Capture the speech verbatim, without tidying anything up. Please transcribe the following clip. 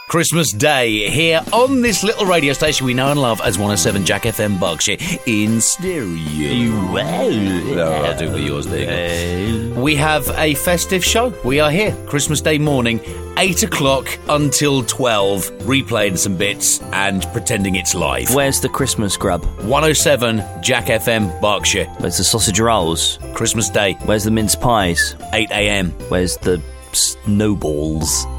Christmas Day here on this little radio station we know and love as one oh seven Jack F M Berkshire in stereo. Well, no, I'll do for yours there. We have a festive show. We are here Christmas Day morning, eight o'clock until twelve, replaying some bits and pretending it's live. Where's the Christmas grub? one oh seven Jack F M Berkshire. Where's the sausage rolls? Christmas Day. Where's the mince pies? eight a.m. Where's the snowballs?